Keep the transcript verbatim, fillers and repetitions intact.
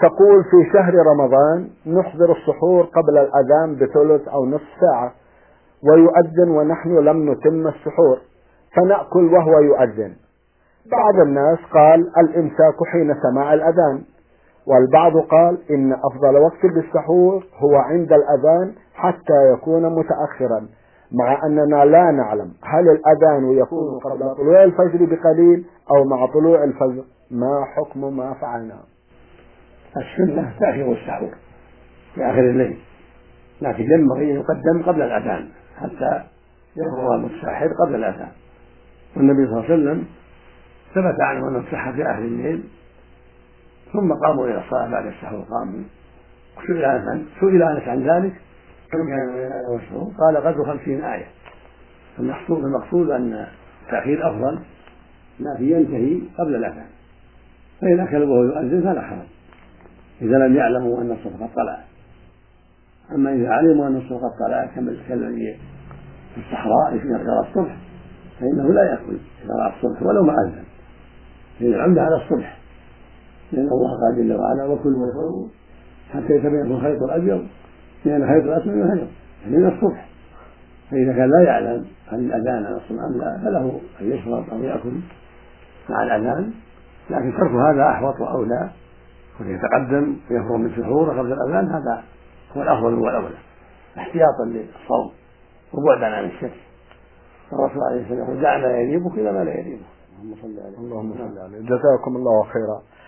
تقول في شهر رمضان نحضر السحور قبل الأذان بثلث أو نصف ساعة، ويؤذن ونحن لم نتم السحور فنأكل وهو يؤذن. بعض الناس قال الإمساك حين سماع الأذان، والبعض قال إن أفضل وقت للسحور هو عند الأذان حتى يكون متأخرا، مع أننا لا نعلم هل الأذان يكون قبل طلوع الفجر بقليل أو مع طلوع الفجر. ما حكم ما فعلنا؟ السنة تأخير السحور في آخر الليل، لكن ينبغي أن يقدم قبل الأذان حتى يفرغ المتسحر قبل الأذان. والنبي صلى الله عليه وسلم ثبت عنه أنه سحر في آخر الليل ثم قاموا إلى الصلاة بعد السحور. قاموا سئل عن سئل أنس عن ذلك قال قدر خمسين آية. المقصود المقصود أن التأخير أفضل، لكن ينتهي قبل الأذان، فإن أكل وهو يؤذن فلا حرج إذا لم يعلموا أن الصبح قد طلع. أما إذا علموا أن الصبح قد طلع كالذي في الصحراء يرى الصبح فإنه لا يأكل إذا رأى الصبح ولو ما أذن، لأن العمد على الصبح، لأن الله قال جل وعلا وكلوا واشربوا حتى يتبين الخيط الأبيض من الخيط الأسود من الفجر، يعني من الصبح. فإذا كان لا يعلم هل الأذان على الصبح أم لا فله أن يشرب أو يأكل مع الأذان، لكن ترك هذا أحوط وأولى، ويتقدم ويفرغ من سحوره قبل الأذان هذا هو الأفضل والأولى احتياطا للصوم وبعدا عن الشك. الرسول عليه الصلاة والسلام يقول دع ما يريبك إلى ما لا يريبك. اللهم صل عليه. اللهم صل عليه. جزاكم الله خيرا.